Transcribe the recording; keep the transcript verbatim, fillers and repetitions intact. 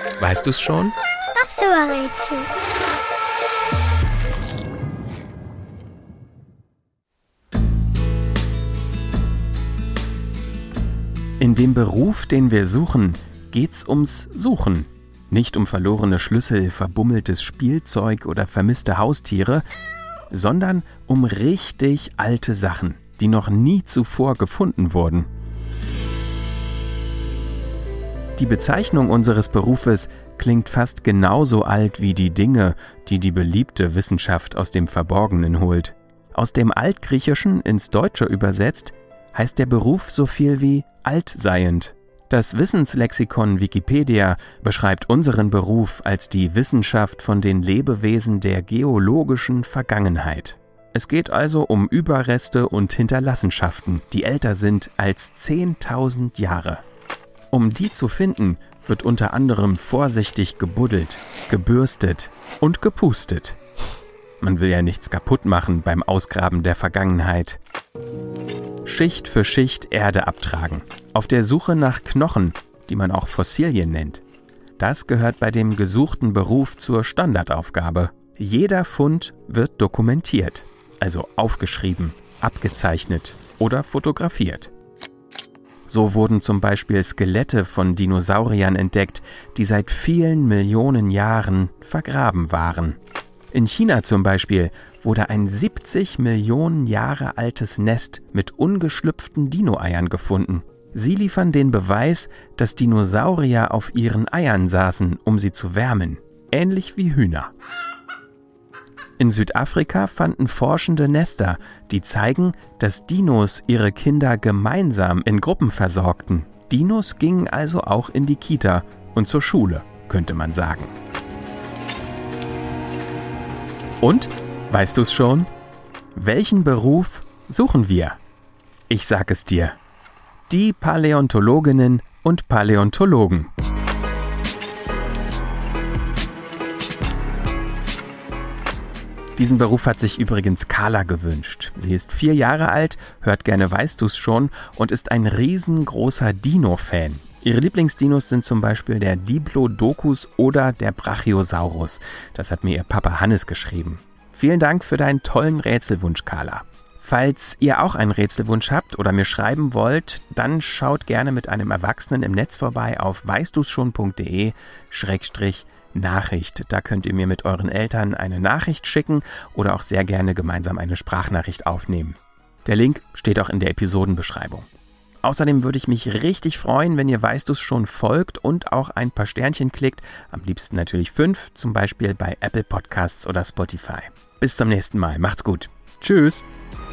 Weißt du's schon? Das Rätsel. In dem Beruf, den wir suchen, geht's ums Suchen. Nicht um verlorene Schlüssel, verbummeltes Spielzeug oder vermisste Haustiere, sondern um richtig alte Sachen, die noch nie zuvor gefunden wurden. Die Bezeichnung unseres Berufes klingt fast genauso alt wie die Dinge, die die beliebte Wissenschaft aus dem Verborgenen holt. Aus dem Altgriechischen ins Deutsche übersetzt, heißt der Beruf so viel wie altseiend. Das Wissenslexikon Wikipedia beschreibt unseren Beruf als die Wissenschaft von den Lebewesen der geologischen Vergangenheit. Es geht also um Überreste und Hinterlassenschaften, die älter sind als zehntausend Jahre. Um die zu finden, wird unter anderem vorsichtig gebuddelt, gebürstet und gepustet. Man will ja nichts kaputt machen beim Ausgraben der Vergangenheit. Schicht für Schicht Erde abtragen, auf der Suche nach Knochen, die man auch Fossilien nennt. Das gehört bei dem gesuchten Beruf zur Standardaufgabe. Jeder Fund wird dokumentiert, also aufgeschrieben, abgezeichnet oder fotografiert. So wurden zum Beispiel Skelette von Dinosauriern entdeckt, die seit vielen Millionen Jahren vergraben waren. In China zum Beispiel wurde ein siebzig Millionen Jahre altes Nest mit ungeschlüpften Dino-Eiern gefunden. Sie liefern den Beweis, dass Dinosaurier auf ihren Eiern saßen, um sie zu wärmen, ähnlich wie Hühner. In Südafrika fanden Forschende Nester, die zeigen, dass Dinos ihre Kinder gemeinsam in Gruppen versorgten. Dinos gingen also auch in die Kita und zur Schule, könnte man sagen. Und, weißt du's schon? Welchen Beruf suchen wir? Ich sag es dir. Die Paläontologinnen und Paläontologen. Diesen Beruf hat sich übrigens Carla gewünscht. Sie ist vier Jahre alt, hört gerne Weißt du's schon und ist ein riesengroßer Dino-Fan. Ihre Lieblingsdinos sind zum Beispiel der Diplodocus oder der Brachiosaurus. Das hat mir ihr Papa Hannes geschrieben. Vielen Dank für deinen tollen Rätselwunsch, Carla. Falls ihr auch einen Rätselwunsch habt oder mir schreiben wollt, dann schaut gerne mit einem Erwachsenen im Netz vorbei auf weißduschon.de Schrägstrich Nachricht. Da könnt ihr mir mit euren Eltern eine Nachricht schicken oder auch sehr gerne gemeinsam eine Sprachnachricht aufnehmen. Der Link steht auch in der Episodenbeschreibung. Außerdem würde ich mich richtig freuen, wenn ihr Weißt du's schon folgt und auch ein paar Sternchen klickt. Am liebsten natürlich fünf, zum Beispiel bei Apple Podcasts oder Spotify. Bis zum nächsten Mal. Macht's gut. Tschüss.